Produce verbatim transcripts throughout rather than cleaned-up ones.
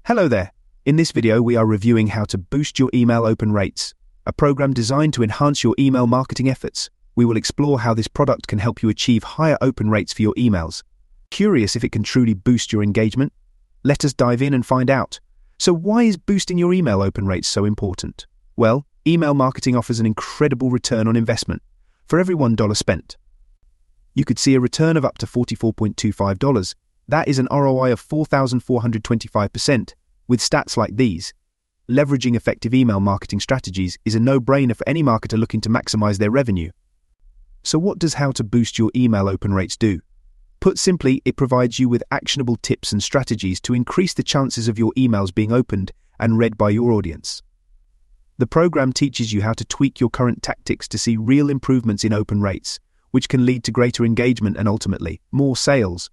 Hello there. In this video, we are reviewing how to boost your email open rates, a program designed to enhance your email marketing efforts. We will explore how this product can help you achieve higher open rates for your emails. Curious if it can truly boost your engagement? Let us dive in and find out. So why is boosting your email open rates so important? Well, email marketing offers an incredible return on investment. For every one dollar spent, you could see a return of up to forty-four point two five dollars. That is an R O I of four thousand four hundred twenty-five percent. With stats like these, leveraging effective email marketing strategies is a no-brainer for any marketer looking to maximize their revenue. So what does How to Boost Your Email Open Rates do? Put simply, it provides you with actionable tips and strategies to increase the chances of your emails being opened and read by your audience. The program teaches you how to tweak your current tactics to see real improvements in open rates, which can lead to greater engagement and ultimately more sales.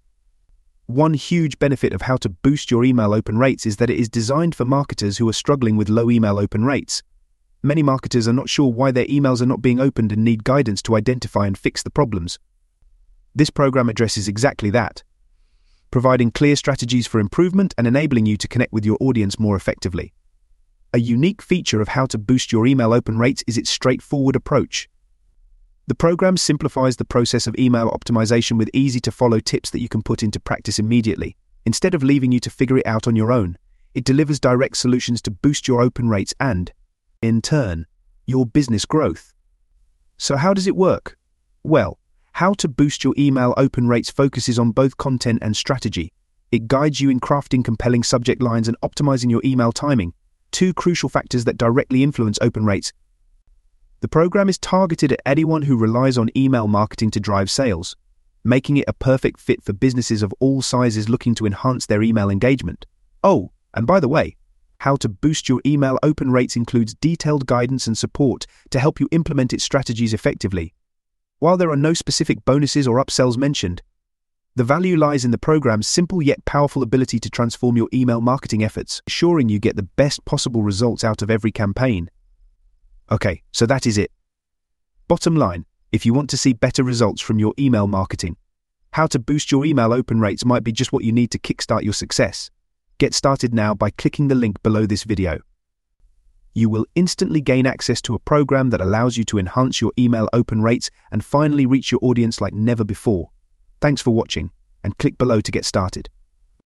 One huge benefit of How to Boost Your Email Open Rates is that it is designed for marketers who are struggling with low email open rates. Many marketers are not sure why their emails are not being opened and need guidance to identify and fix the problems. This program addresses exactly that, providing clear strategies for improvement and enabling you to connect with your audience more effectively. A unique feature of How to Boost Your Email Open Rates is its straightforward approach. The program simplifies the process of email optimization with easy-to-follow tips that you can put into practice immediately. Instead of leaving you to figure it out on your own, it delivers direct solutions to boost your open rates and, in turn, your business growth. So how does it work? Well, How to Boost Your Email Open Rates focuses on both content and strategy. It guides you in crafting compelling subject lines and optimizing your email timing, two crucial factors that directly influence open rates. The program is targeted at anyone who relies on email marketing to drive sales, making it a perfect fit for businesses of all sizes looking to enhance their email engagement. Oh, and by the way, How to Boost Your Email Open Rates includes detailed guidance and support to help you implement its strategies effectively. While there are no specific bonuses or upsells mentioned, the value lies in the program's simple yet powerful ability to transform your email marketing efforts, ensuring you get the best possible results out of every campaign. Okay, so that is it. Bottom line, if you want to see better results from your email marketing, How to Boost Your Email Open Rates might be just what you need to kickstart your success. Get started now by clicking the link below this video. You will instantly gain access to a program that allows you to enhance your email open rates and finally reach your audience like never before. Thanks for watching, and click below to get started.